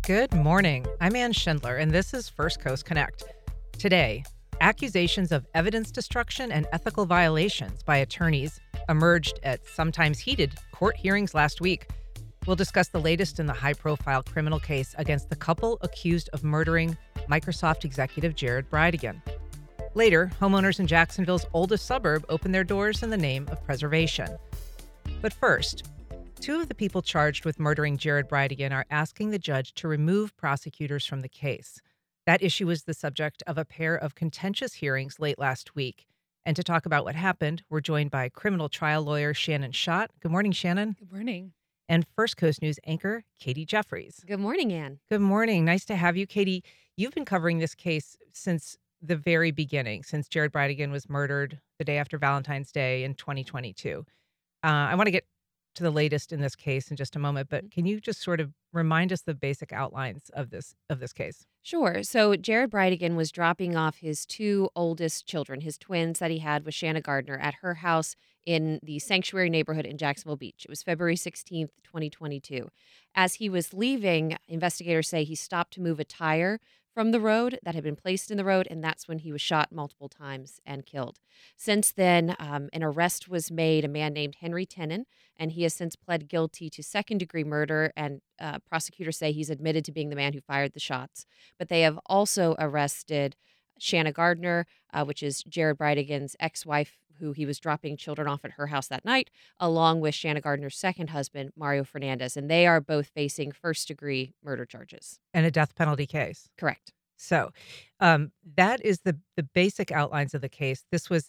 Good morning. I'm Ann Schindler, and this is First Coast Connect. Today, accusations of evidence destruction and ethical violations by attorneys emerged at sometimes heated court hearings last week. We'll discuss the latest in the high-profile criminal case against the couple accused of murdering Microsoft executive Jared Bridegan. Later, homeowners in Jacksonville's oldest suburb opened their doors in the name of preservation. But first, two of the people charged with murdering Jared Bridegan are asking the judge to remove prosecutors from the case. That issue was the subject of a pair of contentious hearings late last week. And to talk about what happened, we're joined by criminal trial lawyer Shannon Schott. Good morning, Shannon. Good morning. And First Coast News anchor Katie Jeffries. Good morning, Ann. Good morning. Nice to have you, Katie. You've been covering this case since the very beginning, since Jared Bridegan was murdered the day after Valentine's Day in 2022. I want to get to the latest in this case in just a moment, but can you just sort of remind us the basic outlines of this case? Sure. So Jared Bridegan was dropping off his two oldest children, his twins that he had with Shanna Gardner, at her house in the Sanctuary neighborhood in Jacksonville Beach. It was February 16th, 2022. As he was leaving, investigators say he stopped to move a tire from the road that had been placed in the road, and that's when he was shot multiple times and killed. Since then, an arrest was made, a man named Henry Tenen, and he has since pled guilty to second-degree murder, and prosecutors say he's admitted to being the man who fired the shots. But they have also arrested Shanna Gardner, which is Jared Bridegan's ex-wife, who he was dropping children off at her house that night, along with Shanna Gardner's second husband, Mario Fernandez. And they are both facing first-degree murder charges. And a death penalty case. Correct. So that is the basic outlines of the case. This was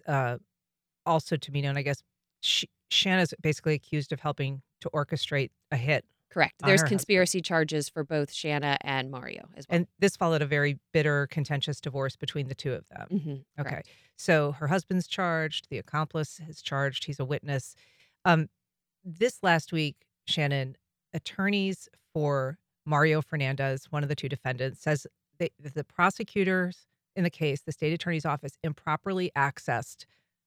also to be known, I guess, Shanna's basically accused of helping to orchestrate a hit. Correct. There's conspiracy charges for both Shanna and Mario as well. And this followed a very bitter, contentious divorce between the two of them. Mm-hmm. Okay. Correct. So her husband's charged. The accomplice is charged. He's a witness. This last week, Shannon, attorneys for Mario Fernandez, one of the two defendants, says the prosecutors in the case, the state attorney's office, improperly accessed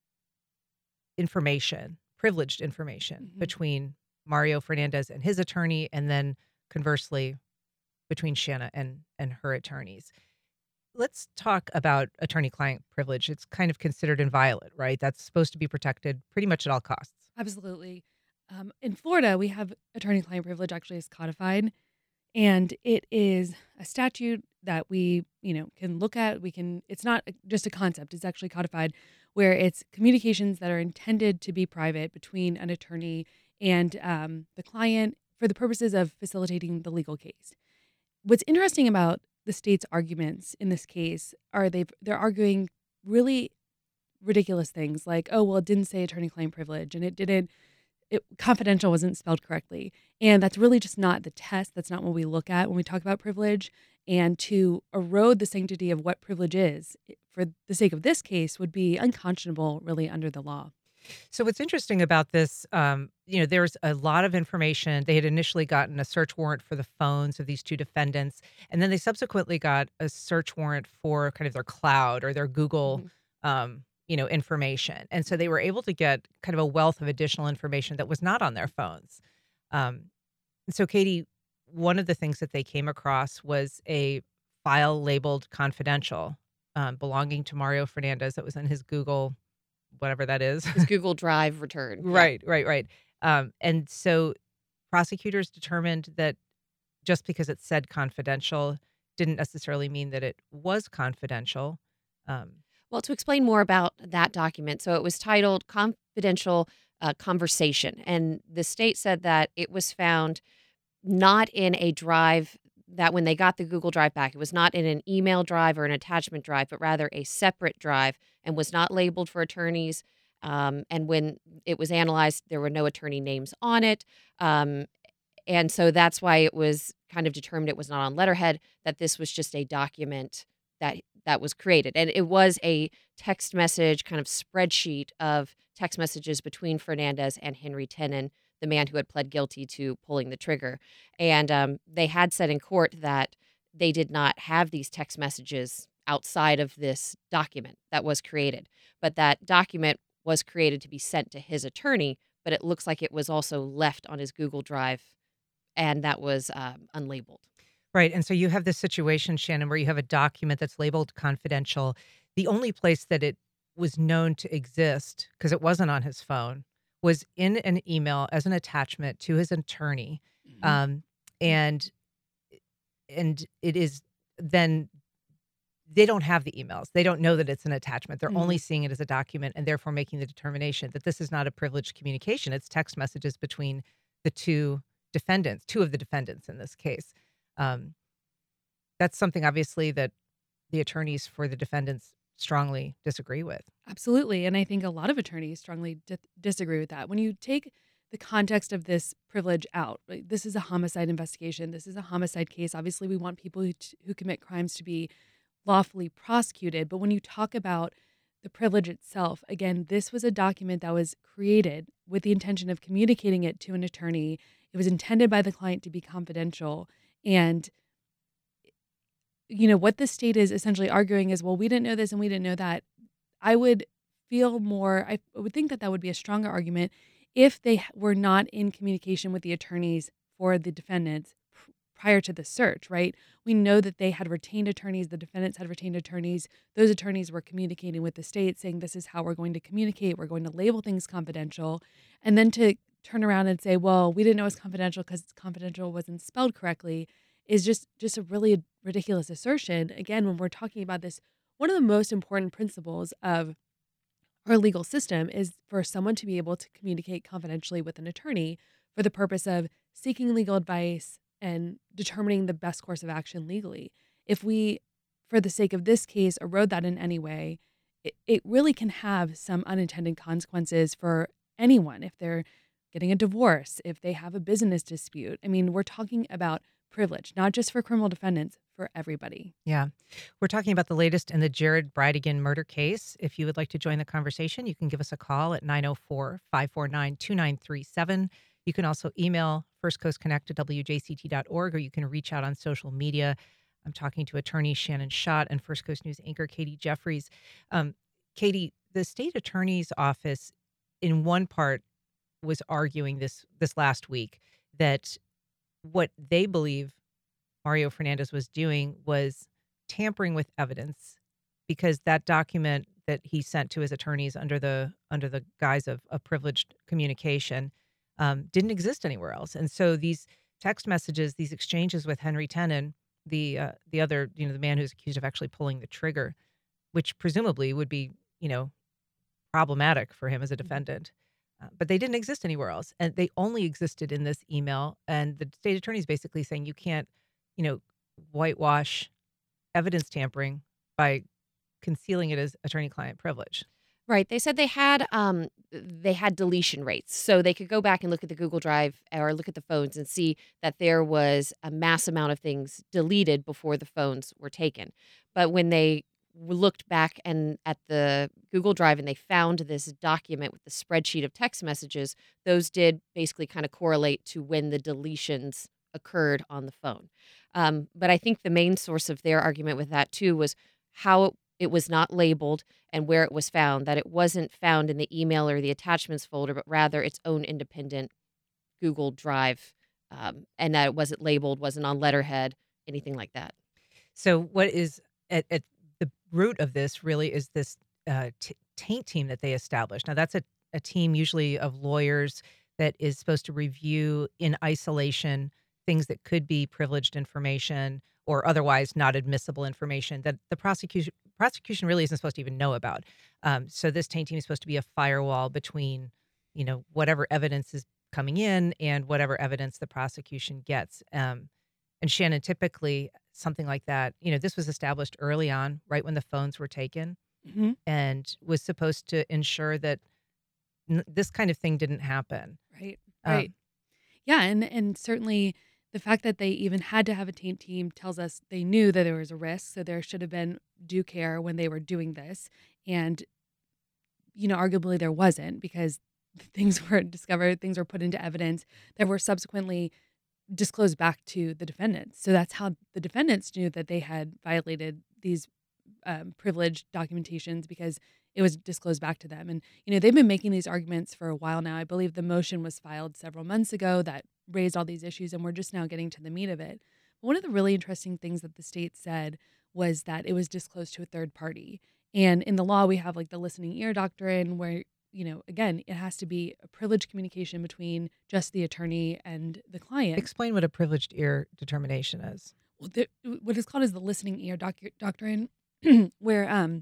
information, privileged information between Mario Fernandez and his attorney, and then conversely between Shanna and her attorneys. Let's talk about attorney-client privilege. It's kind of considered inviolate, right? That's supposed to be protected pretty much at all costs. Absolutely. In Florida, we have attorney-client privilege actually is codified, and it is a statute that we, can look at. It's not just a concept. It's actually codified, where it's communications that are intended to be private between an attorney and the client for the purposes of facilitating the legal case. What's interesting about the state's arguments in this case are they're arguing really ridiculous things like, oh, well, it didn't say attorney-client privilege, and confidential wasn't spelled correctly. And that's really just not the test. That's not what we look at when we talk about privilege. And to erode the sanctity of what privilege is for the sake of this case would be unconscionable really under the law. So what's interesting about this, there's a lot of information. They had initially gotten a search warrant for the phones of these two defendants, and then they subsequently got a search warrant for kind of their cloud or their Google, information. And so they were able to get kind of a wealth of additional information that was not on their phones. And so, Katie, one of the things that they came across was a file labeled confidential belonging to Mario Fernandez that was in his Google, whatever that is. His Google Drive return. Right. And so prosecutors determined that just because it said confidential didn't necessarily mean that it was confidential. Well, to explain more about that document, so it was titled Confidential Conversation, and the state said that it was found not in a drive, that when they got the Google Drive back, it was not in an email drive or an attachment drive, but rather a separate drive, and was not labeled for attorneys. And when it was analyzed, there were no attorney names on it. And so that's why it was kind of determined it was not on letterhead, that this was just a document that was created. And it was a text message kind of spreadsheet of text messages between Fernandez and Henry Tenen, the man who had pled guilty to pulling the trigger. And they had said in court that they did not have these text messages outside of this document that was created. But that document was created to be sent to his attorney, but it looks like it was also left on his Google Drive, and that was unlabeled. Right. And so you have this situation, Shannon, where you have a document that's labeled confidential. The only place that it was known to exist, because it wasn't on his phone, was in an email as an attachment to his attorney. Mhm. Um, and it is then they don't have the emails. They don't know that it's an attachment. They're only Mhm. seeing it as a document and therefore making the determination that this is not a privileged communication. It's text messages between the two of the defendants in this case. Um, that's something obviously that the attorneys for the defendants strongly disagree with. Absolutely. And I think a lot of attorneys strongly disagree with that. When you take the context of this privilege out, right, this is a homicide investigation. This is a homicide case. Obviously, we want people who commit crimes to be lawfully prosecuted. But when you talk about the privilege itself, again, this was a document that was created with the intention of communicating it to an attorney. It was intended by the client to be confidential. And what the state is essentially arguing is, well, we didn't know this and we didn't know that. I would I would think that that would be a stronger argument if they were not in communication with the attorneys for the defendants prior to the search, right? We know that they had retained attorneys, the defendants had retained attorneys. Those attorneys were communicating with the state saying, this is how we're going to communicate. We're going to label things confidential. And then to turn around and say, well, we didn't know it was confidential because confidential wasn't spelled correctly is just a really ridiculous assertion. Again, when we're talking about this, one of the most important principles of our legal system is for someone to be able to communicate confidentially with an attorney for the purpose of seeking legal advice and determining the best course of action legally. If we, for the sake of this case, erode that in any way, it really can have some unintended consequences for anyone if they're getting a divorce, if they have a business dispute. I mean, we're talking about privilege, not just for criminal defendants, for everybody. Yeah. We're talking about the latest in the Jared Bridegan murder case. If you would like to join the conversation, you can give us a call at 904-549-2937. You can also email First Coast Connect at wjct.org, or you can reach out on social media. I'm talking to attorney Shannon Schott and First Coast News anchor Katie Jeffries. Katie, the state attorney's office, in one part, was arguing this last week that what they believe Mario Fernandez was doing was tampering with evidence because that document that he sent to his attorneys under the guise of a privileged communication didn't exist anywhere else. And so these text messages, these exchanges with Henry Tenon, the other, the man who's accused of actually pulling the trigger, which presumably would be, problematic for him as a defendant. But they didn't exist anywhere else. And they only existed in this email. And the state attorney is basically saying you can't, whitewash evidence tampering by concealing it as attorney-client privilege. Right. They said they had deletion rates, so they could go back and look at the Google Drive or look at the phones and see that there was a mass amount of things deleted before the phones were taken. But when they looked back and at the Google Drive and they found this document with the spreadsheet of text messages, those did basically kind of correlate to when the deletions occurred on the phone. But I think the main source of their argument with that too was how it was not labeled and where it was found, that it wasn't found in the email or the attachments folder, but rather its own independent Google Drive, and that it wasn't labeled, wasn't on letterhead, anything like that. So what is at the root of this really is this taint team that they established. Now, that's a team usually of lawyers that is supposed to review in isolation things that could be privileged information or otherwise not admissible information that the prosecution really isn't supposed to even know about. So this taint team is supposed to be a firewall between, whatever evidence is coming in and whatever evidence the prosecution gets. And Shannon, typically something like that, this was established early on, right when the phones were taken, Mm-hmm. and was supposed to ensure that this kind of thing didn't happen. Right. Um, Right. Yeah. And certainly the fact that they even had to have a taint team tells us they knew that there was a risk. So there should have been due care when they were doing this. And, arguably there wasn't because things were discovered, things were put into evidence that were subsequently disclosed back to the defendants. So that's how the defendants knew that they had violated these privileged documentations because it was disclosed back to them. And, they've been making these arguments for a while now. I believe the motion was filed several months ago that raised all these issues, and we're just now getting to the meat of it. One of the really interesting things that the state said was that it was disclosed to a third party. And in the law, we have like the listening ear doctrine where, again, it has to be a privileged communication between just the attorney and the client. Explain what a privileged ear determination is. Well, what is called is the listening ear doctrine, where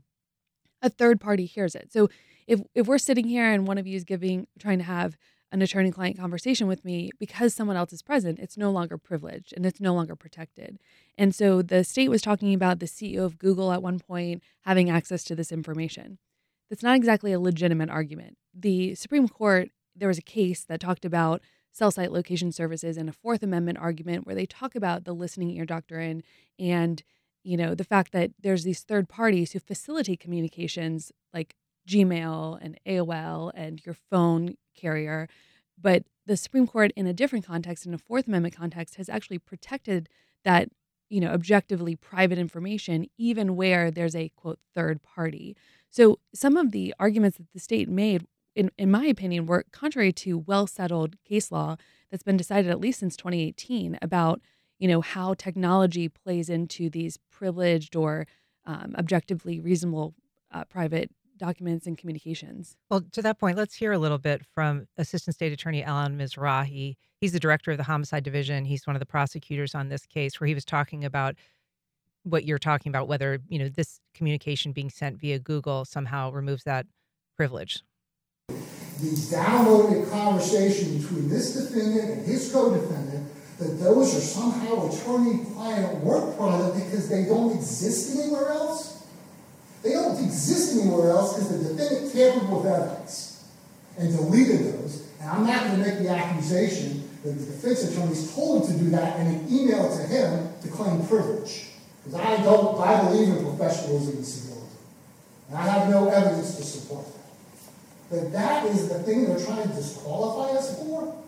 a third party hears it. So if we're sitting here and one of you is trying to have an attorney-client conversation with me, because someone else is present, it's no longer privileged and it's no longer protected. And so the state was talking about the CEO of Google at one point having access to this information. That's not exactly a legitimate argument. The Supreme Court, there was a case that talked about cell site location services and a Fourth Amendment argument where they talk about the listening ear doctrine and, the fact that there's these third parties who facilitate communications like Gmail and AOL and your phone carrier. But the Supreme Court, in a different context, in a Fourth Amendment context, has actually protected that, objectively private information, even where there's a, quote, third party. So some of the arguments that the state made, in my opinion, were contrary to well-settled case law that's been decided at least since 2018 about, how technology plays into these privileged or objectively reasonable private documents and communications. Well, to that point, let's hear a little bit from Assistant State Attorney Alan Mizrahi. He's the director of the Homicide Division. He's one of the prosecutors on this case, where he was talking about what you're talking about, whether, this communication being sent via Google somehow removes that privilege. The downloaded conversation between this defendant and his co-defendant, that those are somehow attorney-client work product because they don't exist anywhere else? They don't exist anywhere else because the defendant tampered with evidence and deleted those. And I'm not going to make the accusation that the defense attorneys told him to do that and an email to him to claim privilege. Because I believe in professionalism and civility. And I have no evidence to support that. But that is the thing they're trying to disqualify us for.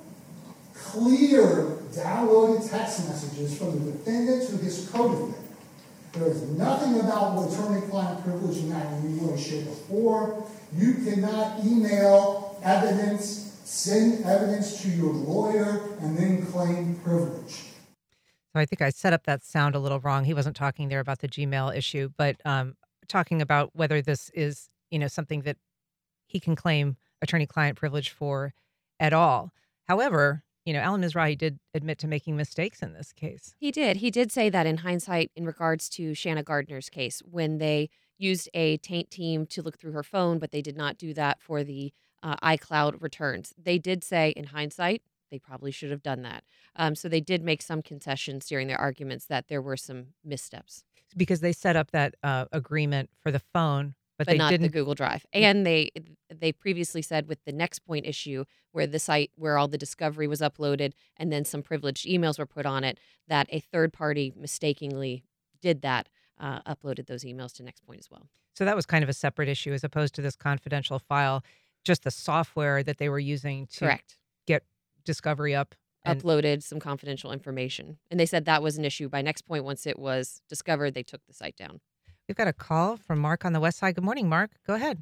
Clear downloaded text messages from the defendant to his co-defendant. There is nothing about attorney-client privilege in that in any way, shape, or form. You cannot email evidence, send evidence to your lawyer, and then claim privilege. So I think I set up that sound a little wrong. He wasn't talking there about the Gmail issue, but talking about whether this is, something that he can claim attorney-client privilege for at all. However, Alan Mizrahi did admit to making mistakes in this case. He did. He did say that in hindsight in regards to Shanna Gardner's case, when they used a taint team to look through her phone, but they did not do that for the iCloud returns. They did say in hindsight, they probably should have done that. So they did make some concessions during their arguments that there were some missteps. Because they set up that agreement for the phone, but they not didn't. the Google Drive. And they previously said with the Next Point issue, where the site where all the discovery was uploaded and then some privileged emails were put on it, that a third party mistakenly did that, uploaded those emails to Next Point as well. So that was kind of a separate issue as opposed to this confidential file, just the software that they were using to Correct. Get discovery up. And Uploaded some confidential information. And they said that was an issue by Next Point. Once it was discovered, they took the site down. we've got a call from Mark on the West Side. Good morning, Mark. Go ahead.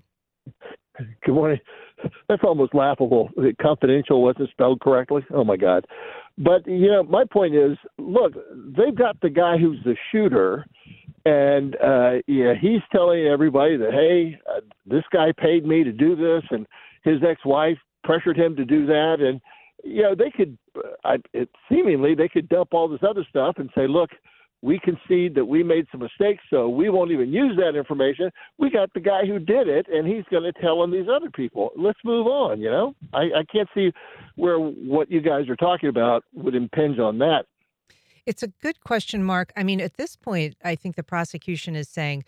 Good morning. That's almost laughable. Confidential wasn't spelled correctly. Oh, my God. But, my point is, look, they've got the guy who's the shooter, and, he's telling everybody that, hey, this guy paid me to do this, and his ex-wife pressured him to do that. And, they could, seemingly, they could dump all this other stuff and say, look, we concede that we made some mistakes, so we won't even use that information. We got the guy who did it, and he's going to tell on these other people. Let's move on, I can't see where what you guys are talking about would impinge on that. It's a good question, Mark. I mean, at this point, I think the prosecution is saying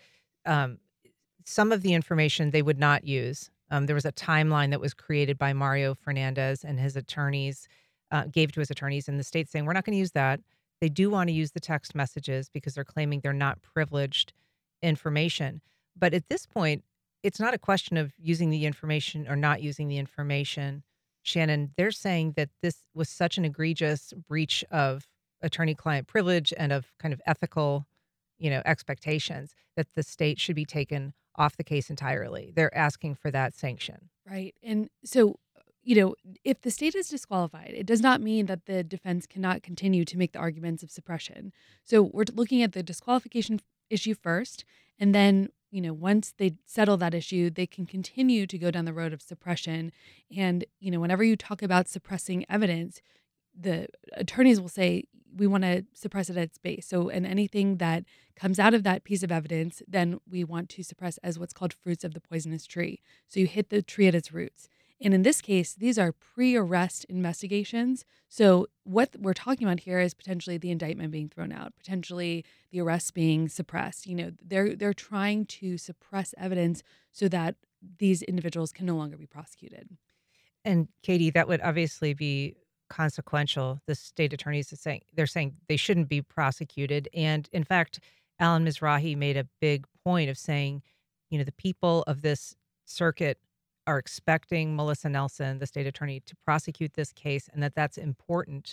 some of the information they would not use. There was a timeline that was created by Mario Fernandez and his attorneys, gave to his attorneys, and the state's saying, we're not going to use that. They do want to use the text messages because they're claiming they're not privileged information. But at this point, it's not a question of using the information or not using the information. Shannon, they're saying that this was such an egregious breach of attorney-client privilege and of kind of ethical, expectations that the state should be taken off the case entirely. They're asking for that sanction. Right. And so, if the state is disqualified, it does not mean that the defense cannot continue to make the arguments of suppression. So we're looking at the disqualification issue first, and then, once they settle that issue, they can continue to go down the road of suppression. And, whenever you talk about suppressing evidence, the attorneys will say, we want to suppress it at its base. So, and anything that comes out of that piece of evidence, then we want to suppress as what's called fruits of the poisonous tree. So you hit the tree at its roots. And in this case, these are pre-arrest investigations. So what we're talking about here is potentially the indictment being thrown out, potentially the arrest being suppressed. They're trying to suppress evidence so that these individuals can no longer be prosecuted. And Katie, that would obviously be consequential. The state attorneys they're saying they shouldn't be prosecuted. And in fact, Alan Mizrahi made a big point of saying, the people of this circuit are expecting Melissa Nelson, the state attorney, to prosecute this case, and that's important.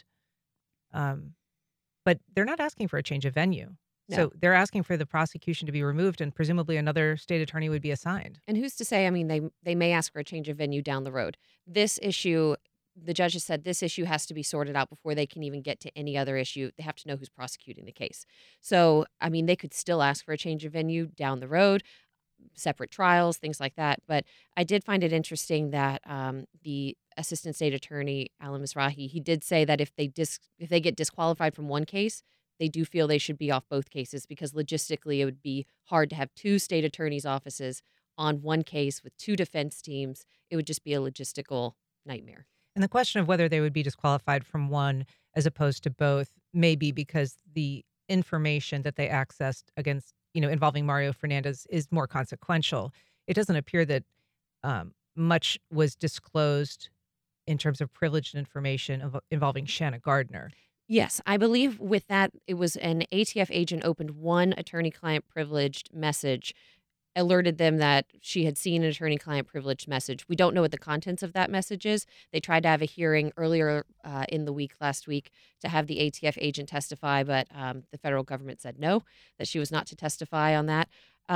But they're not asking for a change of venue. No. So they're asking for the prosecution to be removed, and presumably another state attorney would be assigned. And who's to say? I mean, they may ask for a change of venue down the road. This issue, the judge has said this issue has to be sorted out before they can even get to any other issue. They have to know who's prosecuting the case. So, I mean, they could still ask for a change of venue down the road, separate trials, things like that. But I did find it interesting that the assistant state attorney, Alan Mizrahi, he did say that if they get disqualified from one case, they do feel they should be off both cases, because logistically it would be hard to have two state attorneys' offices on one case with two defense teams. It would just be a logistical nightmare. And the question of whether they would be disqualified from one as opposed to both may be because the information that they accessed against, involving Mario Fernandez is more consequential. It doesn't appear that much was disclosed in terms of privileged information involving Shanna Gardner. Yes, I believe with that, it was an ATF agent opened one attorney-client privileged message, alerted them that she had seen an attorney-client privileged message. We don't know what the contents of that message is. They tried to have a hearing earlier in the week, last week, to have the ATF agent testify, but the federal government said no, that she was not to testify on that.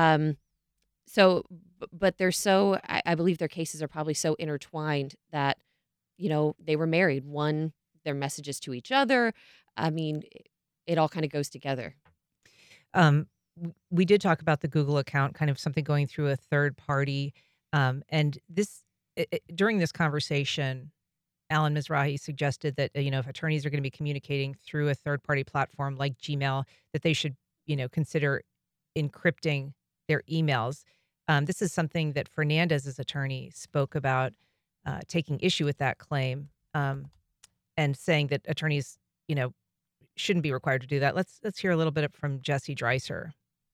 But they're so, I believe their cases are probably so intertwined that, they were married. One, their messages to each other. I mean, it all kind of goes together. We did talk about the Google account, kind of something going through a third party. And during this conversation, Alan Mizrahi suggested that, if attorneys are going to be communicating through a third party platform like Gmail, that they should, consider encrypting their emails. This is something that Fernandez's attorney spoke about, taking issue with that claim, and saying that attorneys, shouldn't be required to do that. Let's hear a little bit from Jesse Dreiser.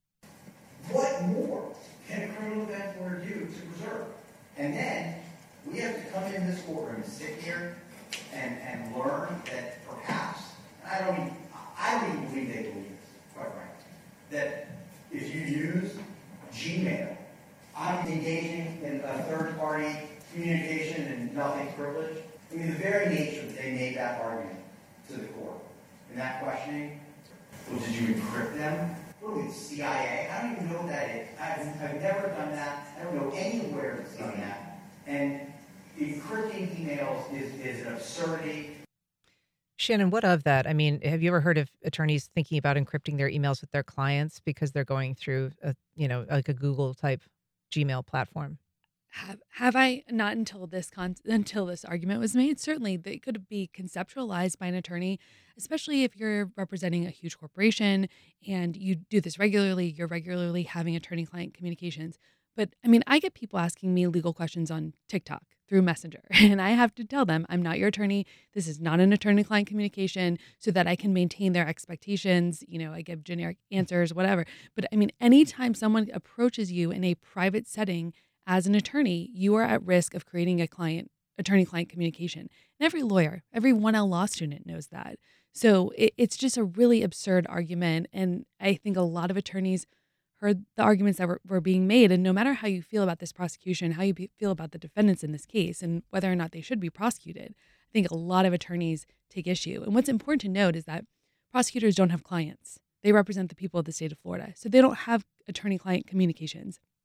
What more can a criminal defense lawyer do to preserve? And then we have to come in this courtroom and sit here and learn that perhaps, I don't even believe they believe this, quite frankly, that if you use Gmail, I'm engaging in a third-party communication and nothing's privileged. I mean, the very nature that they made that argument to the court in that questioning, well, did you encrypt them? Really, the CIA? I don't even know what that is. I've never done that. I don't know anywhere that's done that. And encrypting emails is an absurdity. Shannon, what of that? I mean, have you ever heard of attorneys thinking about encrypting their emails with their clients because they're going through like a Google type Gmail platform? Have I not until this argument was made? Certainly, they could be conceptualized by an attorney, especially if you're representing a huge corporation and you do this regularly. You're regularly having attorney-client communications. But I mean, I get people asking me legal questions on TikTok through Messenger, and I have to tell them, I'm not your attorney. This is not an attorney-client communication, so that I can maintain their expectations. I give generic answers, whatever. But I mean, anytime someone approaches you in a private setting as an attorney, you are at risk of creating a attorney-client communication. And every lawyer, every 1L law student knows that. So it's just a really absurd argument. And I think a lot of attorneys heard the arguments that were being made. And no matter how you feel about this prosecution, how you feel about the defendants in this case, and whether or not they should be prosecuted, I think a lot of attorneys take issue. And what's important to note is that prosecutors don't have clients. They represent the people of the state of Florida. So they don't have attorney-client communications.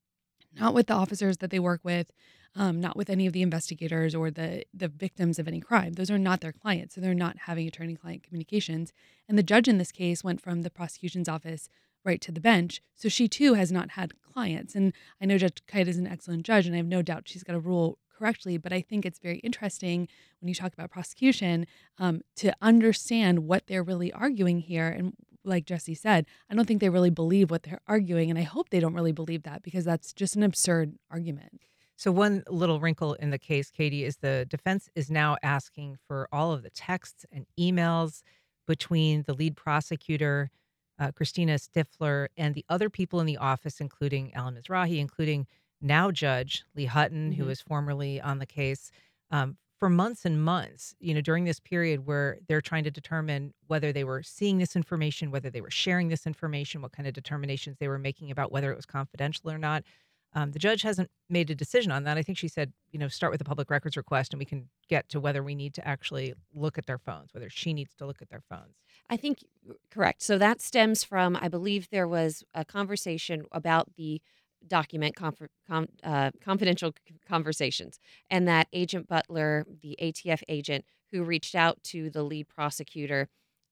not with the officers that they work with, not with any of the investigators or the victims of any crime. Those are not their clients, so they're not having attorney-client communications. And the judge in this case went from the prosecution's office right to the bench, so she too has not had clients. And I know Judge Kite is an excellent judge, and I have no doubt she's got to rule correctly, but I think it's very interesting when you talk about prosecution to understand what they're really arguing here. And like Jesse said, I don't think they really believe what they're arguing, and I hope they don't really believe that because that's just an absurd argument. So one little wrinkle in the case, Katie, is the defense is now asking for all of the texts and emails between the lead prosecutor, Christina Stifler, and the other people in the office, including Alan Mizrahi, including now Judge Lee Hutton, who was formerly on the case, for months and months, during this period where they're trying to determine whether they were seeing this information, whether they were sharing this information, what kind of determinations they were making about whether it was confidential or not. The judge hasn't made a decision on that. I think she said, start with a public records request and we can get to whether we need to actually look at their phones, whether she needs to look at their phones. I think correct. So that stems from, I believe there was a conversation about the document confidential conversations, and that Agent Butler, the ATF agent who reached out to the lead prosecutor,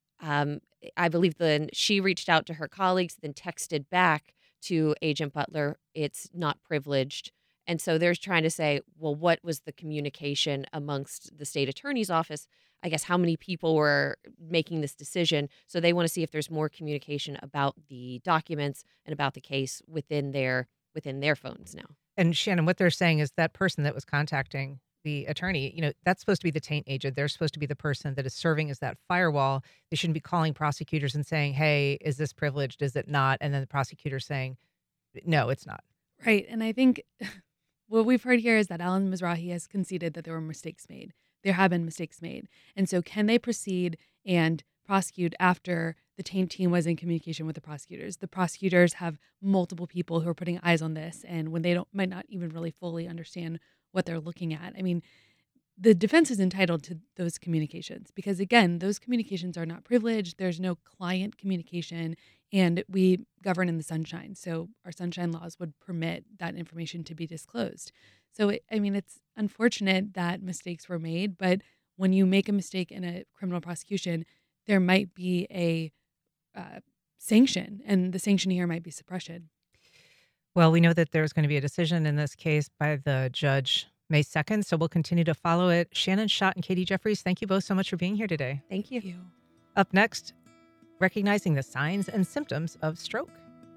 I believe then she reached out to her colleagues, then texted back to Agent Butler, it's not privileged. And so they're trying to say, well, what was the communication amongst the state attorney's office? I guess how many people were making this decision? So they want to see if there's more communication about the documents and about the case within their phones now. And Shannon, what they're saying is that person that was contacting the attorney, that's supposed to be the taint agent. They're supposed to be the person that is serving as that firewall. They shouldn't be calling prosecutors and saying, hey, is this privileged? Is it not? And then the prosecutor saying, no, it's not. Right. And I think what we've heard here is that Alan Mizrahi has conceded that there were mistakes made. There have been mistakes made. And so can they proceed and prosecute after the taint team was in communication with the prosecutors? The prosecutors have multiple people who are putting eyes on this, and when they might not even really fully understand what they're looking at. I mean, the defense is entitled to those communications because, again, those communications are not privileged. There's no client communication, and we govern in the sunshine. So our sunshine laws would permit that information to be disclosed. So, it's unfortunate that mistakes were made, but when you make a mistake in a criminal prosecution, there might be a sanction, and the sanction here might be suppression. Well, we know that there's going to be a decision in this case by the judge May 2nd, so we'll continue to follow it. Shannon Schott and Katie Jeffries, thank you both so much for being here today. Thank you. Up next, recognizing the signs and symptoms of stroke.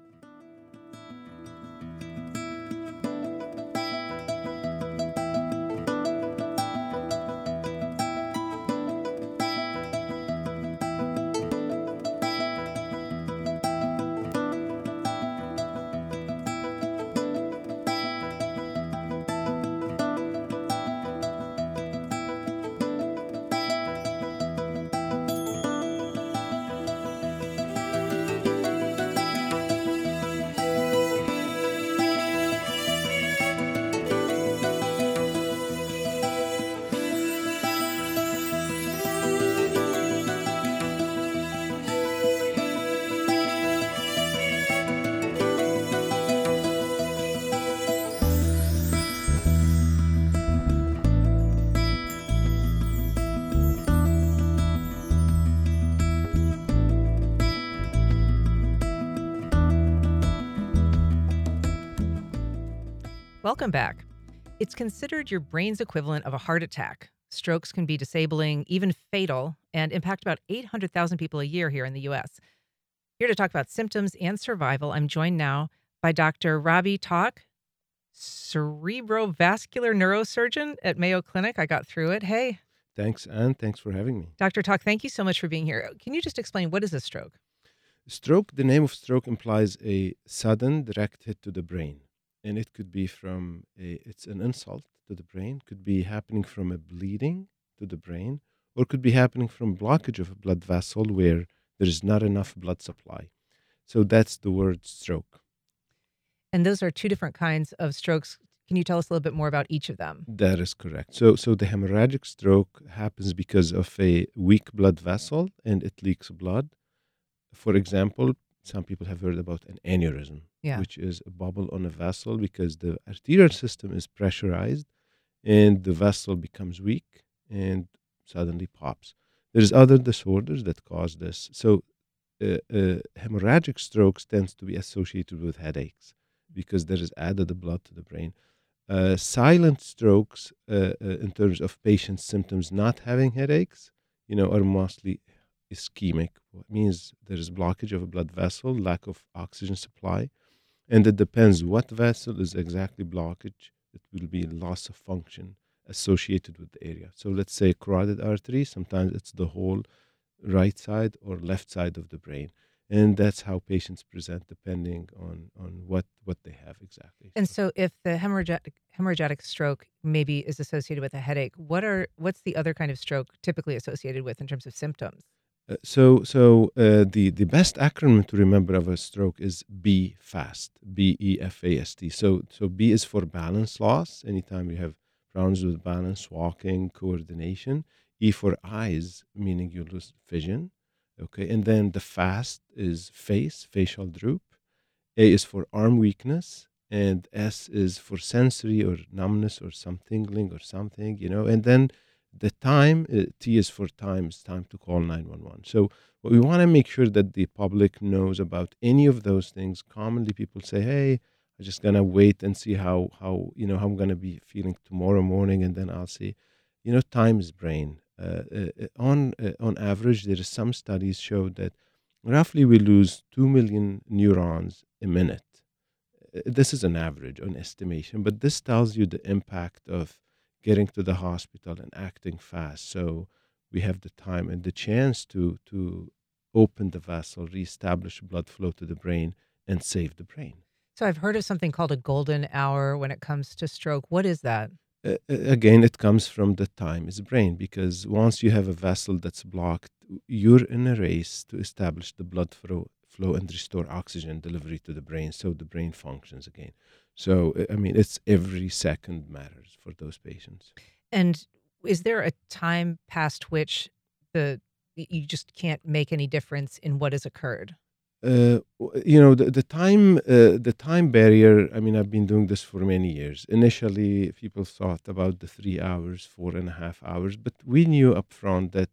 Welcome back. It's considered your brain's equivalent of a heart attack. Strokes can be disabling, even fatal, and impact about 800,000 people a year here in the U.S. Here to talk about symptoms and survival, I'm joined now by Dr. Robbie Talk, cerebrovascular neurosurgeon at Mayo Clinic. I got through it. Hey. Thanks, Anne. Thanks for having me. Dr. Talk, thank you so much for being here. Can you just explain what is a stroke? Stroke, the name of stroke implies a sudden direct hit to the brain. And it could be it's an insult to the brain, could be happening from a bleeding to the brain, or could be happening from blockage of a blood vessel where there is not enough blood supply. So that's the word stroke. And those are two different kinds of strokes. Can you tell us a little bit more about each of them? That is correct. So the hemorrhagic stroke happens because of a weak blood vessel and it leaks blood. For example, some people have heard about an aneurysm, Yeah. which is a bubble on a vessel because the arterial system is pressurized and the vessel becomes weak and suddenly pops. There's other disorders that cause this. So hemorrhagic strokes tends to be associated with headaches because there is added blood to the brain. Silent strokes, in terms of patients' symptoms not having headaches, are mostly ischemic. What means there is blockage of a blood vessel, lack of oxygen supply, and it depends what vessel is exactly blockage. It will be loss of function associated with the area. So let's say carotid artery, sometimes it's the whole right side or left side of the brain. And that's how patients present depending on what they have exactly. And so if the hemorrhagic stroke maybe is associated with a headache, what's the other kind of stroke typically associated with in terms of symptoms? The best acronym to remember of a stroke is BFAST, BEFAST. So B is for balance loss. Anytime you have problems with balance, walking, coordination. E for eyes, meaning you lose vision. Okay, and then the FAST is facial droop. A is for arm weakness, and S is for sensory or numbness or some tingling or something, and then the time, T is for time, it's time to call 911. So what we want to make sure that the public knows about any of those things. Commonly people say, hey, I'm just going to wait and see how I'm going to be feeling tomorrow morning, and then I'll see. Time is brain. On average, there is some studies show that roughly we lose 2 million neurons a minute. This is an average, an estimation, but this tells you the impact of getting to the hospital and acting fast. So we have the time and the chance to open the vessel, reestablish blood flow to the brain, and save the brain. So I've heard of something called a golden hour when it comes to stroke. What is that? Again, it comes from the time is brain, because once you have a vessel that's blocked, you're in a race to establish the blood flow and restore oxygen delivery to the brain so the brain functions again. So, it's every second matters for those patients. And is there a time past which you just can't make any difference in what has occurred? The time barrier. I've been doing this for many years. Initially, people thought about the 3 hours, 4.5 hours, but we knew upfront that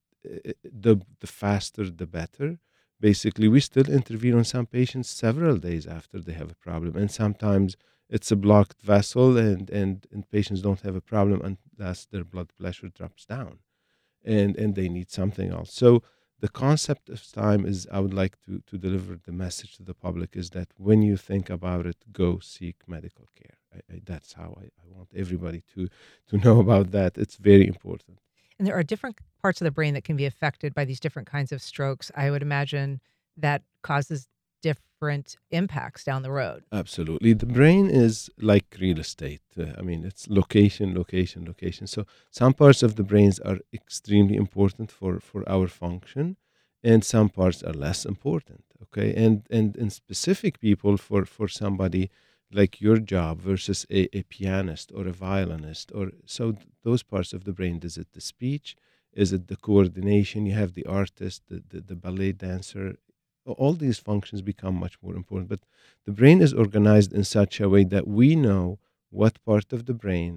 the faster the better. Basically, we still intervene on some patients several days after they have a problem, and sometimes it's a blocked vessel, and patients don't have a problem unless their blood pressure drops down, and they need something else. So the concept of time is, I would like to deliver the message to the public, is that when you think about it, go seek medical care. That's how I want everybody to know about that. It's very important. And there are different parts of the brain that can be affected by these different kinds of strokes. I would imagine that causes different impacts down the road. Absolutely. The brain is like real estate. It's location. So some parts of the brains are extremely important for our function, and some parts are less important. Okay. And in specific people, for somebody like your job versus a pianist or a violinist, those parts of the brain, is it the speech? Is it the coordination? You have the artist, the ballet dancer. All these functions become much more important. But the brain is organized in such a way that we know what part of the brain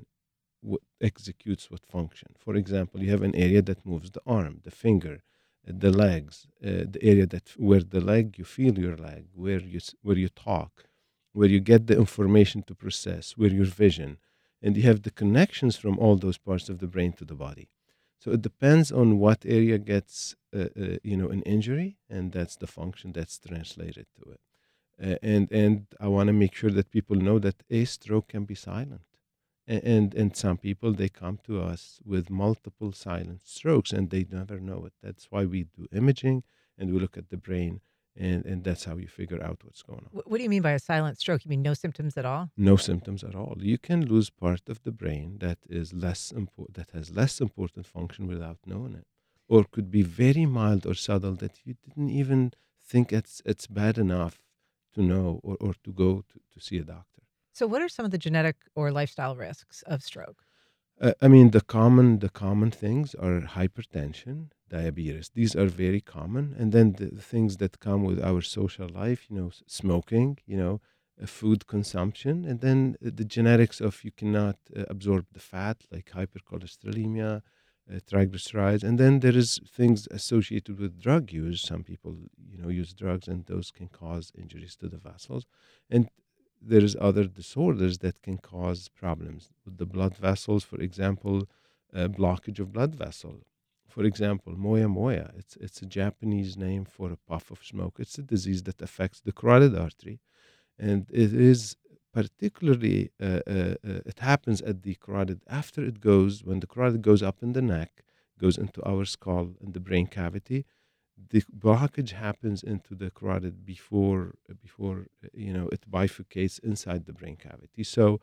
executes what function. For example, you have an area that moves the arm, the finger, the legs, the area where the leg, you feel your leg, where you talk, where you get the information to process, where your vision, and you have the connections from all those parts of the brain to the body. So it depends on what area gets, an injury, and that's the function that's translated to it. And I want to make sure that people know that a stroke can be silent, and some people, they come to us with multiple silent strokes, and they never know it. That's why we do imaging, and we look at the brain. And that's how you figure out what's going on. What do you mean by a silent stroke? You mean no symptoms at all? No symptoms at all. You can lose part of the brain that is that has less important function without knowing it, or could be very mild or subtle that you didn't even think it's bad enough to know or to go to see a doctor. So what are some of the genetic or lifestyle risks of stroke? I mean, the common things are hypertension, diabetes. These are very common, and then the things that come with our social life, smoking, food consumption, and then the genetics of you cannot absorb the fat, like hypercholesterolemia, triglycerides, and then there is things associated with drug use. Some people, use drugs, and those can cause injuries to the vessels, and there is other disorders that can cause problems with the blood vessels. For example, blockage of blood vessel. For example, moya moya. It's a Japanese name for a puff of smoke. It's a disease that affects the carotid artery, and it is particularly it happens at the carotid after it goes when the carotid goes up in the neck, goes into our skull and the brain cavity. The blockage happens into the carotid before it bifurcates inside the brain cavity. So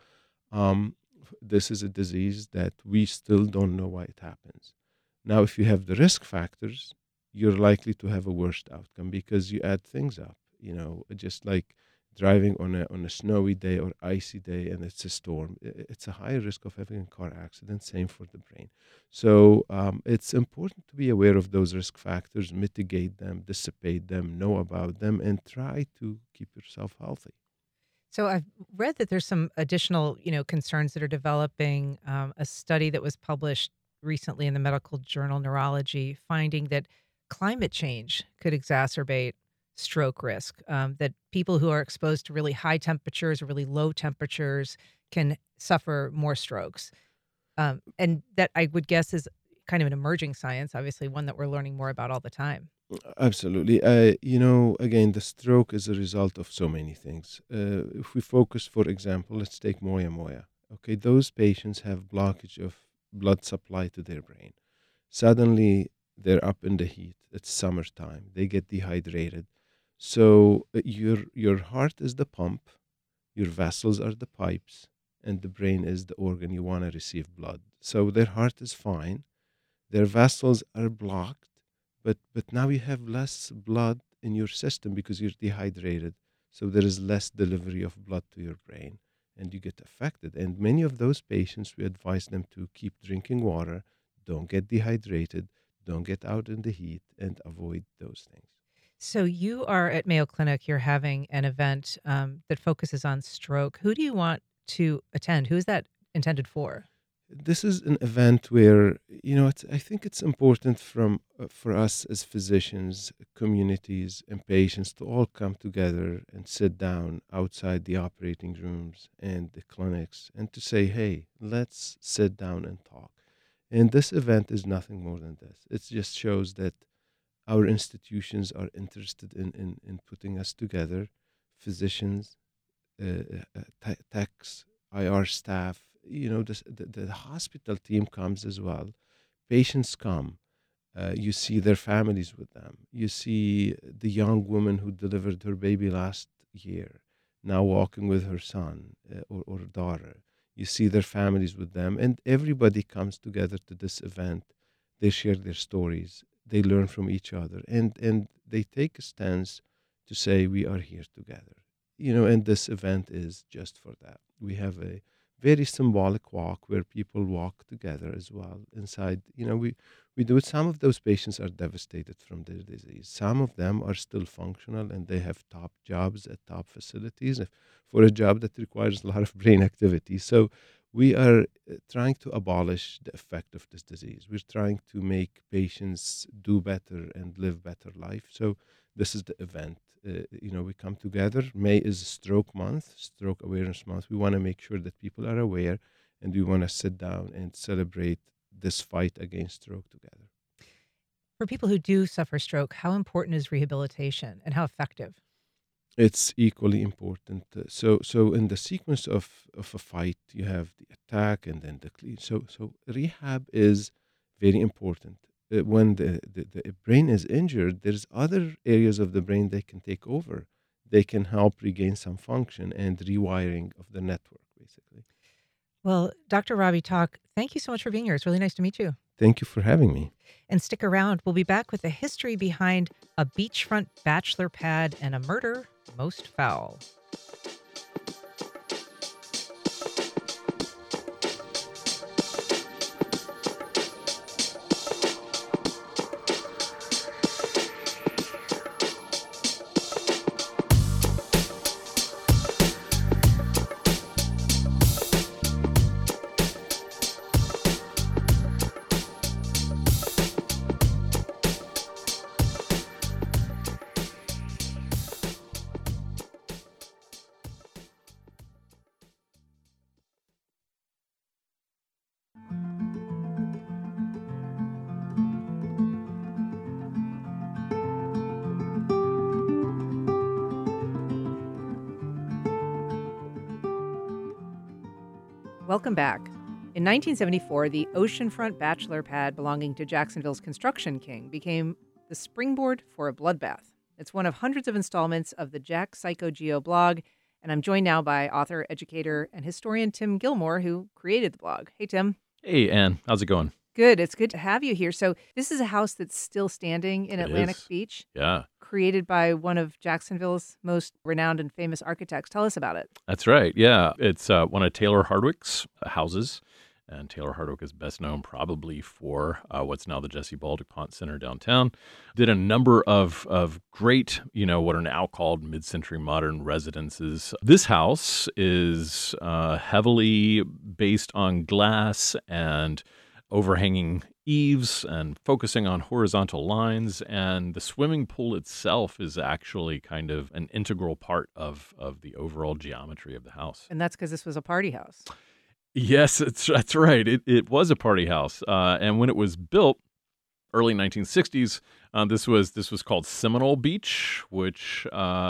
this is a disease that we still don't know why it happens. Now, if you have the risk factors, you're likely to have a worse outcome because you add things up. Just like driving on a snowy day or icy day and it's a storm, it's a higher risk of having a car accident. Same for the brain. So it's important to be aware of those risk factors, mitigate them, dissipate them, know about them, and try to keep yourself healthy. So I've read that there's some additional, concerns that are developing. A study that was published recently in the medical journal Neurology, finding that climate change could exacerbate stroke risk. That people who are exposed to really high temperatures or really low temperatures can suffer more strokes. And that I would guess is kind of an emerging science, obviously one that we're learning more about all the time. Absolutely. Again, the stroke is a result of so many things. If we focus, for example, let's take moya moya. Okay, those patients have blockage of blood supply to their brain. Suddenly, they're up in the heat. It's summertime. They get dehydrated. So your heart is the pump, your vessels are the pipes, and the brain is the organ you want to receive blood. So their heart is fine, their vessels are blocked, but now you have less blood in your system because you're dehydrated. So there is less delivery of blood to your brain, and you get affected. And many of those patients, we advise them to keep drinking water, don't get dehydrated, don't get out in the heat, and avoid those things. So you are at Mayo Clinic. You're having an event that focuses on stroke. Who do you want to attend? Who is that intended for? This is an event where I think it's important for us as physicians, communities, and patients to all come together and sit down outside the operating rooms and the clinics and to say, hey, let's sit down and talk. And this event is nothing more than this. It just shows that our institutions are interested in putting us together, physicians, techs, IR staff. The hospital team comes as well. Patients come. You see their families with them. You see the young woman who delivered her baby last year, now walking with her son or daughter. You see their families with them, and everybody comes together to this event. They share their stories. They learn from each other, and they take a stance to say we are here together. And this event is just for that. We have a very symbolic walk where people walk together as well inside. We do it. Some of those patients are devastated from their disease. Some of them are still functional and they have top jobs at top facilities for a job that requires a lot of brain activity. So we are trying to abolish the effect of this disease. We're trying to make patients do better and live better life. So this is the event. We come together. May is Stroke Month, Stroke Awareness Month. We want to make sure that people are aware, and we want to sit down and celebrate this fight against stroke together. For people who do suffer stroke, how important is rehabilitation and how effective? It's equally important. So in the sequence of a fight, you have the attack and then the clean. So rehab is very important. When the brain is injured, there's other areas of the brain that can take over. They can help regain some function and rewiring of the network, basically. Well, Dr. Ravi Tak, thank you so much for being here. It's really nice to meet you. Thank you for having me. And stick around. We'll be back with the history behind a beachfront bachelor pad and a murder most foul. Welcome back. In 1974, the oceanfront bachelor pad belonging to Jacksonville's construction king became the springboard for a bloodbath. It's one of hundreds of installments of the Jack Psycho Geo blog, and I'm joined now by author, educator, and historian Tim Gilmore, who created the blog. Hey, Tim. Hey, Ann. How's it going? Good. It's good to have you here. So this is a house that's still standing in Atlantic Beach. Yeah. Created by one of Jacksonville's most renowned and famous architects. Tell us about it. That's right. Yeah. It's one of Taylor Hardwick's houses. And Taylor Hardwick is best known probably for what's now the Jesse Ball DuPont Center downtown. Did a number of great, what are now called mid-century modern residences. This house is heavily based on glass and overhanging eaves and focusing on horizontal lines. And the swimming pool itself is actually kind of an integral part of the overall geometry of the house. And that's because this was a party house. Yes, that's right. It was a party house, and when it was built, early 1960s, this was called Seminole Beach, which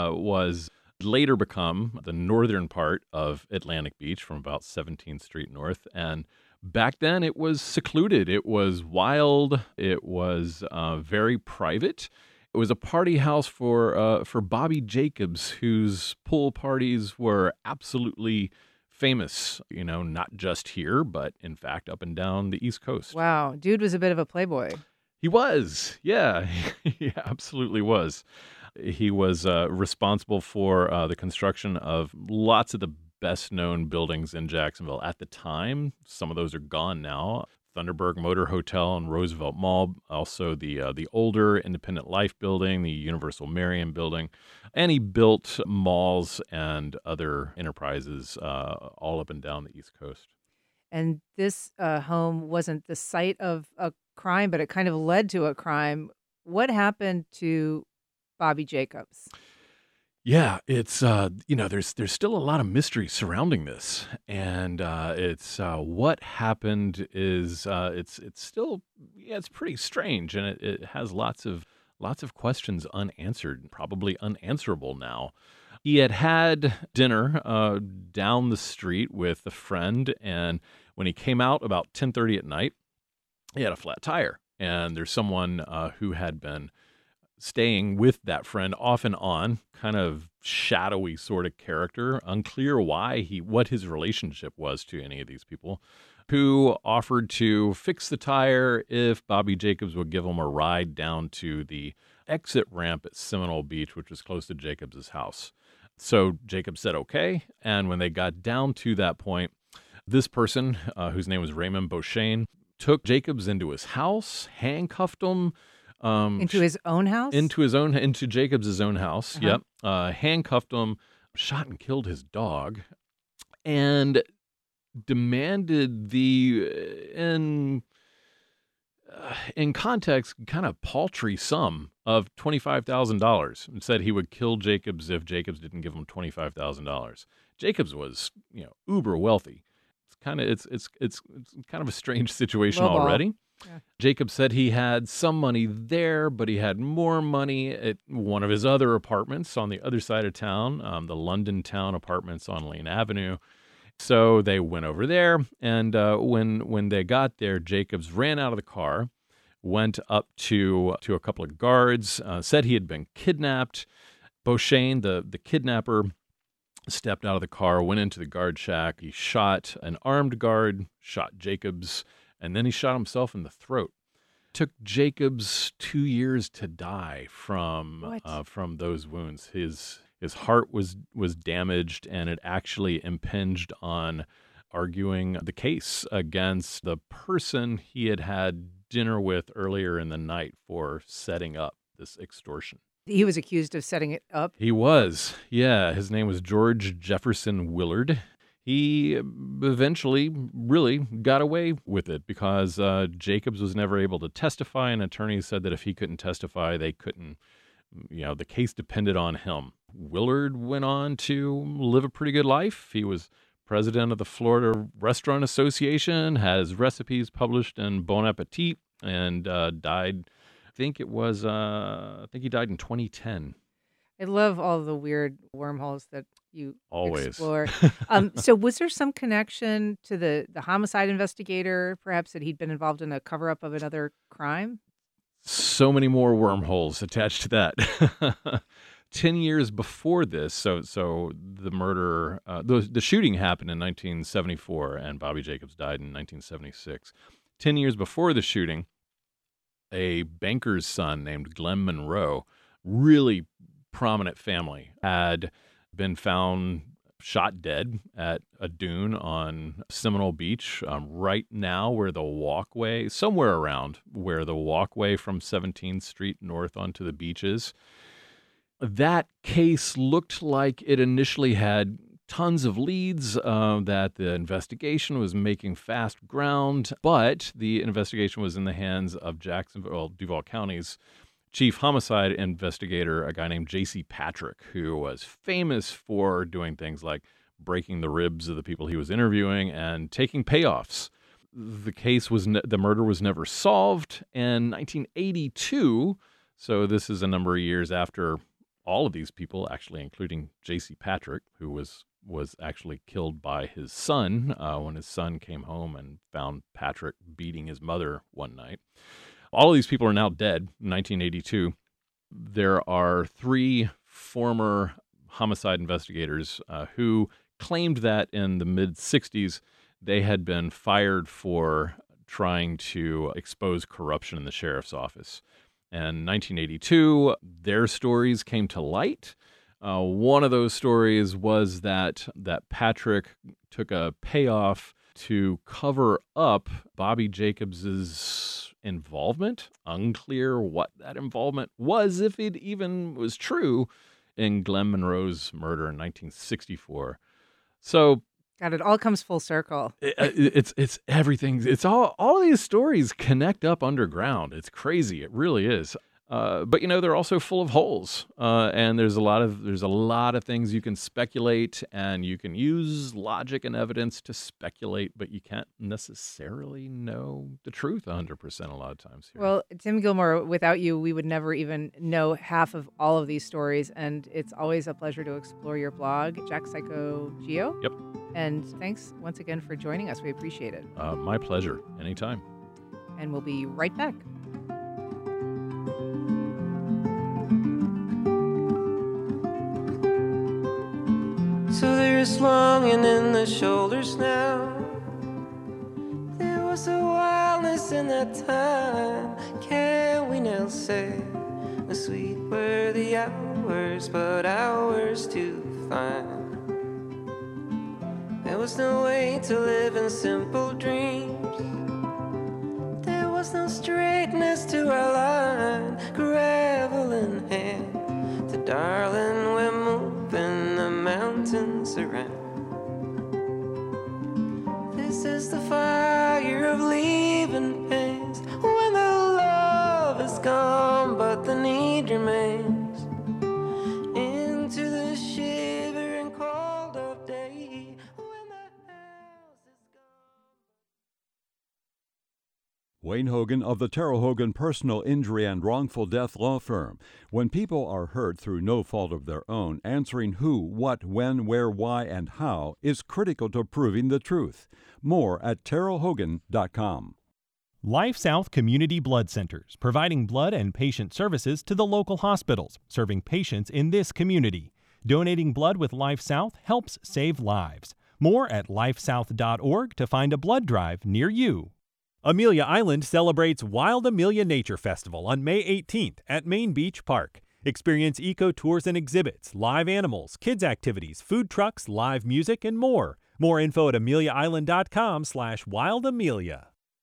was later become the northern part of Atlantic Beach from about 17th Street north. And back then, it was secluded. It was wild. It was very private. It was a party house for Bobby Jacobs, whose pool parties were absolutely famous, not just here, but in fact up and down the East Coast. Wow. Dude was a bit of a playboy. He was. Yeah, he absolutely was. He was responsible for the construction of lots of the best known buildings in Jacksonville at the time. Some of those are gone now. Thunderbird Motor Hotel and Roosevelt Mall, also the older Independent Life building, the Universal Marion building, and he built malls and other enterprises all up and down the East Coast. And this home wasn't the site of a crime, but it kind of led to a crime. What happened to Bobby Jacobs? Yeah, it's there's still a lot of mystery surrounding this, and it's what happened is it's still it's pretty strange, and it has lots of questions unanswered, probably unanswerable now. He had dinner down the street with a friend, and when he came out about 10:30 at night, he had a flat tire, and there's someone who had been staying with that friend off and on, kind of shadowy sort of character, unclear what his relationship was to any of these people, who offered to fix the tire if Bobby Jacobs would give him a ride down to the exit ramp at Seminole Beach, which was close to Jacobs' house. So Jacob said okay, and when they got down to that point, this person, whose name was Raymond Beauchesne, took Jacobs into his house, handcuffed him, into his own house? Into Jacobs' own house. Uh-huh. Yep. Handcuffed him, shot and killed his dog, and demanded in context, kind of paltry sum of $25,000, and said he would kill Jacobs if Jacobs didn't give him $25,000. Jacobs was, uber wealthy. It's kind of a strange situation Lowball. already. Yeah. Jacob said he had some money there, but he had more money at one of his other apartments on the other side of town, the London Town Apartments on Lane Avenue. So they went over there, and when they got there, Jacobs ran out of the car, went up to a couple of guards, said he had been kidnapped. Beauchesne, the kidnapper, stepped out of the car, went into the guard shack. He shot an armed guard, shot Jacobs, and then he shot himself in the throat. Took Jacobs 2 years to die from those wounds. His heart was damaged, and it actually impinged on arguing the case against the person he had dinner with earlier in the night for setting up this extortion. He was accused of setting it up. He was. Yeah, his name was George Jefferson Willard. He eventually really got away with it because Jacobs was never able to testify, and attorneys said that if he couldn't testify, they couldn't, the case depended on him. Willard went on to live a pretty good life. He was president of the Florida Restaurant Association, has recipes published in Bon Appetit, and died, I think he died in 2010. I love all the weird wormholes that you Always. explore. So was there some connection to the homicide investigator, perhaps that he'd been involved in a cover-up of another crime? So many more wormholes attached to that. 10 years before this, so the murder, the shooting happened in 1974, and Bobby Jacobs died in 1976. 10 years before the shooting, a banker's son named Glenn Monroe, really prominent family, had been found shot dead at a dune on Seminole Beach, right now where the walkway, somewhere around where the walkway from 17th Street north onto the beach is. That case looked like it initially had tons of leads, that the investigation was making fast ground, but the investigation was in the hands of Duval County's chief homicide investigator, a guy named J.C. Patrick, who was famous for doing things like breaking the ribs of the people he was interviewing and taking payoffs. The case the murder was never solved. In 1982, so this is a number of years after all of these people, actually including J.C. Patrick, who was actually killed by his son when his son came home and found Patrick beating his mother one night. All of these people are now dead. In 1982, there are 3 former homicide investigators who claimed that in the mid-'60s they had been fired for trying to expose corruption in the sheriff's office. And 1982, their stories came to light. One of those stories was that Patrick took a payoff to cover up Bobby Jacobs's involvement. Unclear what that involvement was, if it even was true, in Glenn Monroe's murder in 1964. So, God, it all comes full circle. It's everything. It's all of these stories connect up underground. It's crazy. It really is. But they're also full of holes, and there's a lot of things you can speculate, and you can use logic and evidence to speculate, but you can't necessarily know the truth 100% a lot of times here. Well, Tim Gilmore, without you, we would never even know half of all of these stories, and it's always a pleasure to explore your blog, Jack Psycho Geo. Yep. And thanks once again for joining us. We appreciate it. My pleasure. Anytime. And we'll be right back. So there's longing in the shoulders now. There was a wildness in that time. Can we now say the sweet were the hours, but hours to find? There was no way to live in simple dreams. There was no straightness to our line. Gravel in hand, to darling, we're moving the mountains around. This is the fire of leaving pains, when the love is gone but the need remains. Into the shivering cold of day, when the house is gone. Wayne Hogan of the Terrell Hogan Personal Injury and Wrongful Death Law Firm. When people are hurt through no fault of their own, answering who, what, when, where, why, and how is critical to proving the truth. More at terrellhogan.com. Life South Community Blood Centers, providing blood and patient services to the local hospitals, serving patients in this community. Donating blood with Life South helps save lives. More at lifesouth.org to find a blood drive near you. Amelia Island celebrates Wild Amelia Nature Festival on May 18th at Main Beach Park. Experience eco-tours and exhibits, live animals, kids activities, food trucks, live music, and more. More info at ameliaisland.com/wildamelia.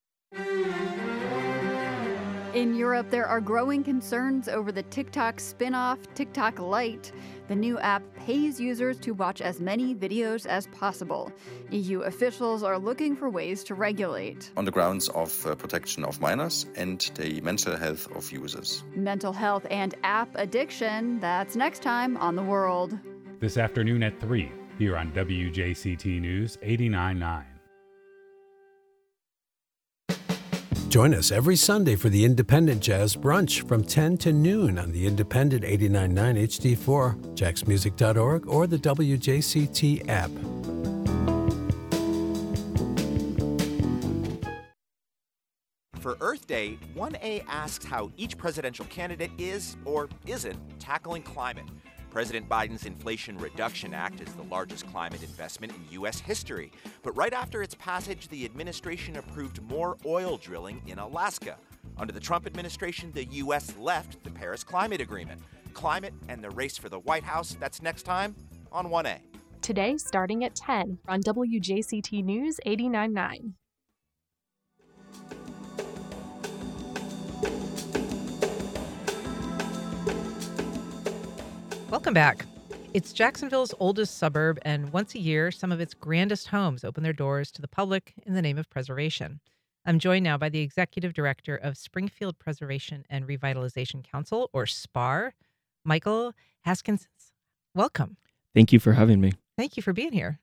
In Europe, there are growing concerns over the TikTok spin-off TikTok Lite. The new app pays users to watch as many videos as possible. EU officials are looking for ways to regulate. On the grounds of protection of minors and the mental health of users. Mental health and app addiction, that's next time on The World. This afternoon at 3, here on WJCT News 89.9. Join us every Sunday for the Independent Jazz Brunch from 10 to noon on the Independent 89.9 HD4, jacksmusic.org, or the WJCT app. For Earth Day, 1A asks how each presidential candidate is or isn't tackling climate. President Biden's Inflation Reduction Act is the largest climate investment in U.S. history. But right after its passage, the administration approved more oil drilling in Alaska. Under the Trump administration, the U.S. left the Paris Climate Agreement. Climate and the race for the White House, that's next time on 1A. Today, starting at 10 on WJCT News 89.9. Welcome back. It's Jacksonville's oldest suburb, and once a year, some of its grandest homes open their doors to the public in the name of preservation. I'm joined now by the Executive Director of Springfield Preservation and Revitalization Council, or SPAR, Michael Haskins. Welcome. Thank you for having me. Thank you for being here.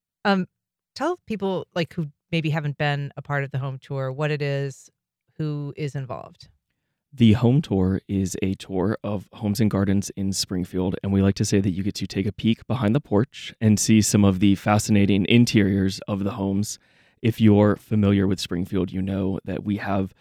Tell people who maybe haven't been a part of the home tour what it is, who is involved. The home tour is a tour of homes and gardens in Springfield, and we like to say that you get to take a peek behind the porch and see some of the fascinating interiors of the homes. If you're familiar with Springfield, you know that we have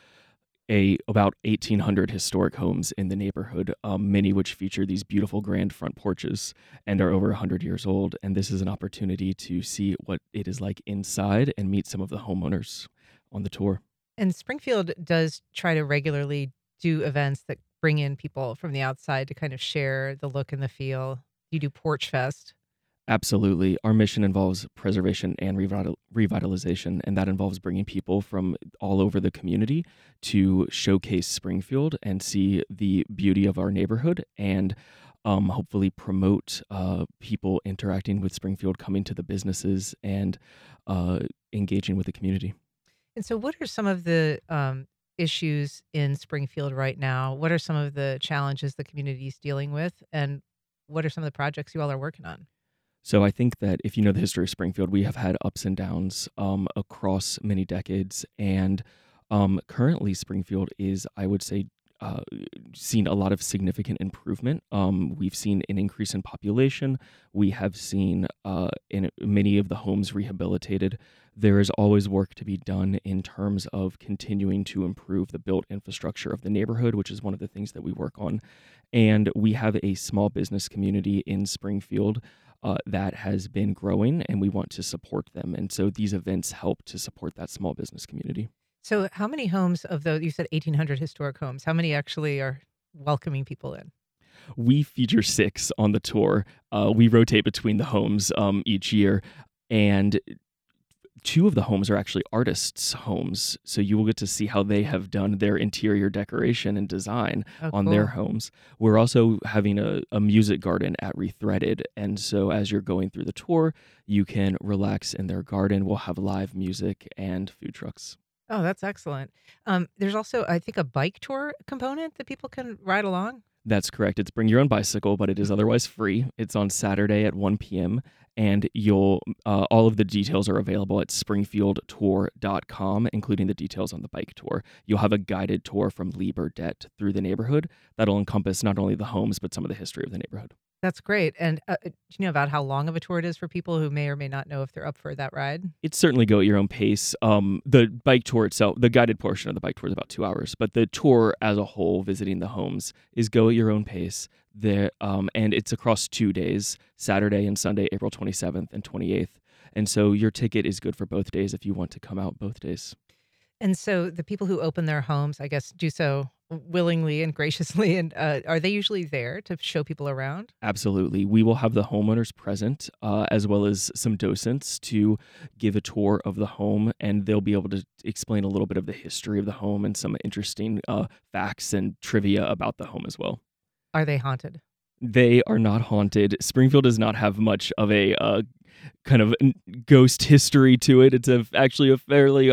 about 1,800 historic homes in the neighborhood, many which feature these beautiful grand front porches and are over 100 years old. And this is an opportunity to see what it is like inside and meet some of the homeowners on the tour. And Springfield does try to regularly do events that bring in people from the outside to kind of share the look and the feel. You do Porch Fest. Absolutely. Our mission involves preservation and revitalization, and that involves bringing people from all over the community to showcase Springfield and see the beauty of our neighborhood and hopefully promote people interacting with Springfield, coming to the businesses and engaging with the community. And so what are some of the issues in Springfield right now? What are some of the challenges the community is dealing with? And what are some of the projects you all are working on? So I think that if you know the history of Springfield, we have had ups and downs across many decades. And currently Springfield is, I would say, seen a lot of significant improvement. We've seen an increase in population. We have seen in many of the homes rehabilitated. There is always work to be done in terms of continuing to improve the built infrastructure of the neighborhood, which is one of the things that we work on. And we have a small business community in Springfield that has been growing, and we want to support them. And so these events help to support that small business community. So how many homes of those, you said 1,800 historic homes, how many actually are welcoming people in? We feature 6 on the tour. We rotate between the homes each year, and 2 of the homes are actually artists' homes. So you will get to see how they have done their interior decoration and design on their homes. We're also having a music garden at Rethreaded. And so as you're going through the tour, you can relax in their garden. We'll have live music and food trucks. Oh, that's excellent. There's also, I think, a bike tour component that people can ride along. That's correct. It's bring your own bicycle, but it is otherwise free. It's on Saturday at 1 p.m. And you'll all of the details are available at springfieldtour.com, including the details on the bike tour. You'll have a guided tour from Lee Burdett through the neighborhood that'll encompass not only the homes, but some of the history of the neighborhood. That's great. And do you know about how long of a tour it is for people who may or may not know if they're up for that ride? It's certainly go at your own pace. The bike tour itself, the guided portion of the bike tour is about 2 hours, but the tour as a whole, visiting the homes, is go at your own pace. And it's across 2 days, Saturday and Sunday, April 27th and 28th. And so your ticket is good for both days if you want to come out both days. And so the people who open their homes, I guess, do so willingly and graciously. And are they usually there to show people around? Absolutely. We will have the homeowners present, as well as some docents to give a tour of the home, and they'll be able to explain a little bit of the history of the home and some interesting facts and trivia about the home as well. Are they haunted? They are not haunted. Springfield does not have much of a kind of ghost history to it. It's actually a fairly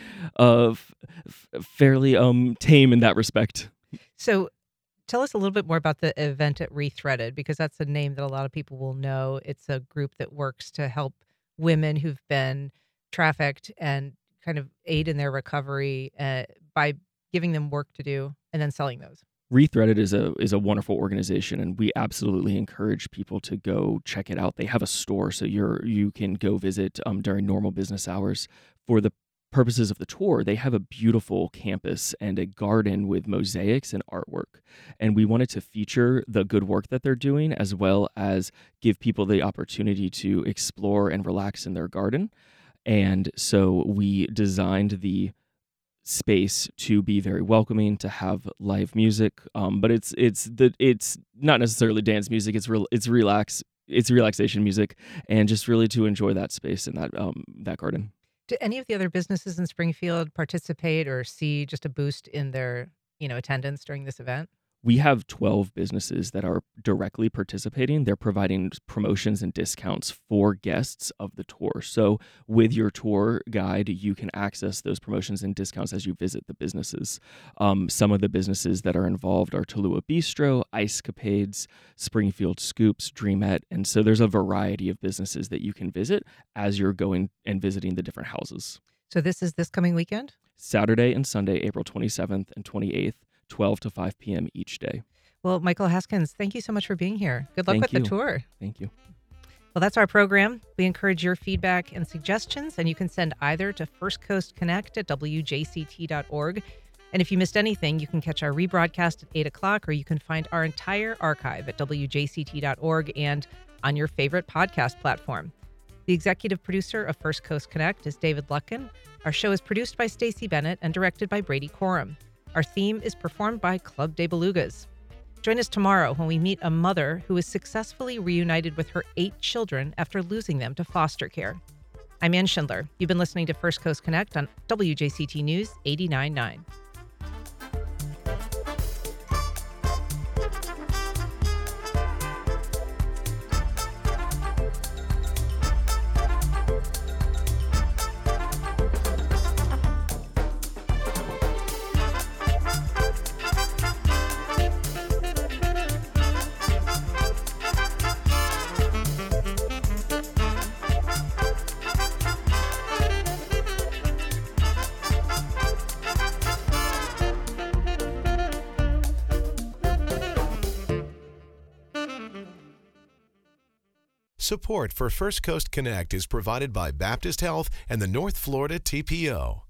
tame in that respect. So tell us a little bit more about the event at Rethreaded, because that's a name that a lot of people will know. It's a group that works to help women who've been trafficked and kind of aid in their recovery by giving them work to do and then selling those? Rethreaded is a wonderful organization, and we absolutely encourage people to go check it out. They have a store, so you can go visit during normal business hours. For the purposes of the tour, they have a beautiful campus and a garden with mosaics and artwork. And we wanted to feature the good work that they're doing, as well as give people the opportunity to explore and relax in their garden. And so we designed the space to be very welcoming, to have live music, but it's not necessarily dance music. It's relaxation music, and just really to enjoy that space and that garden. Do any of the other businesses in Springfield participate or see just a boost in their attendance during this event? We have 12 businesses that are directly participating. They're providing promotions and discounts for guests of the tour. So with your tour guide, you can access those promotions and discounts as you visit the businesses. Some of the businesses that are involved are Tallulah Bistro, Ice Capades, Springfield Scoops, Dreamette. And so there's a variety of businesses that you can visit as you're going and visiting the different houses. So this is this coming weekend? Saturday and Sunday, April 27th and 28th. 12 to 5 p.m. each day. Well, Michael Haskins, thank you so much for being here. Good luck with the tour. Thank you. Well, that's our program. We encourage your feedback and suggestions, and you can send either to firstcoastconnect@wjct.org. And if you missed anything, you can catch our rebroadcast at 8 o'clock, or you can find our entire archive at wjct.org and on your favorite podcast platform. The executive producer of First Coast Connect is David Luckin. Our show is produced by Stacey Bennett and directed by Brady Corum. Our theme is performed by Club de Belugas. Join us tomorrow when we meet a mother who is successfully reunited with her 8 children after losing them to foster care. I'm Ann Schindler. You've been listening to First Coast Connect on WJCT News 89.9. Support for First Coast Connect is provided by Baptist Health and the North Florida TPO.